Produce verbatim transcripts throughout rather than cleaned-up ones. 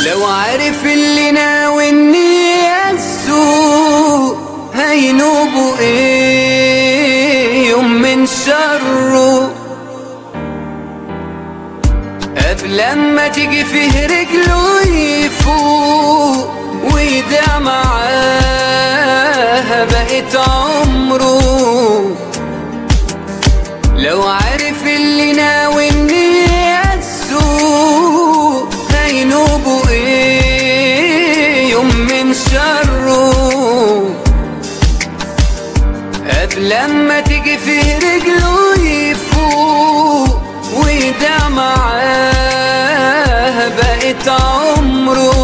لو عارف اللي ناوي اني السوء هينوبوا ايه يوم من شره، قبل ما تيجي فيه رجله يفوق ويضيع معاها بقيت عمره. لو عارف اللي ناوي اني السوء هينوبوا ايه يوم من شره، قبل ما تيجي فيه رجله يفوق ويضيع معاها بقيت عمره.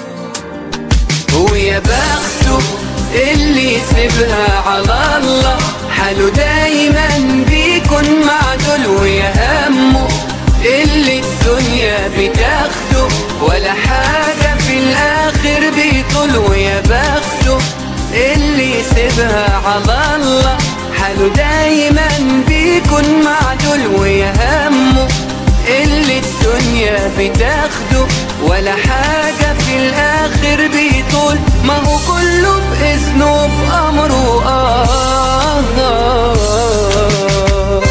ويا بخته اللي يسيبها على الله، حاله دايما بيكون معدول. ويا همه اللي الدنيا بتاخده ولا حاجة في الآخر بيطول. ويا بخته اللي يسيبها على الله، حاله دايما بيكون معدول. ويا همه اللي الدنيا بتاخده ولا حاجة في الآخر بيطول. ما هو كله بإذنه بأمره. آه, آه, آه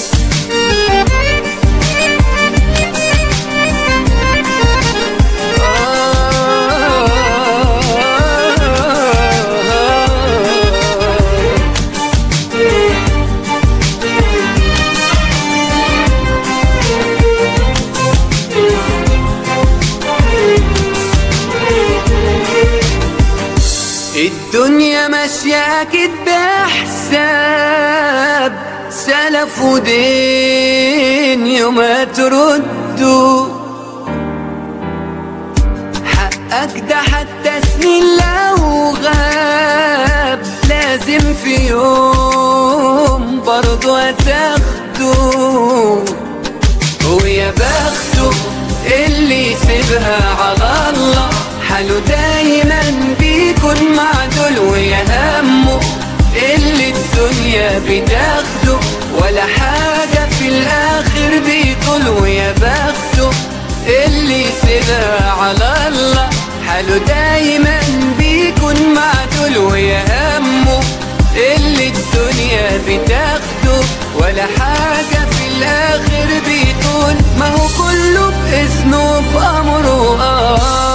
الدنيا ماشية أكيد بحساب سلف ودين يوم تردوا حقك ده، حتى سنين لو غاب لازم في يوم برضو هتاخده. ويا بخته اللي يسيبها على الله، حاله دايما بيكون معدول. ويا همه اللي الدنيا بتاخده ولا حاجة في الآخر بيطول. ويا بخته اللي يسيبها على الله، حاله دايما بيكون معدول. ويا همه اللي الدنيا بتاخده ولا حاجة في الآخر بيطول. ما هو كله بإذنه بأمره. آه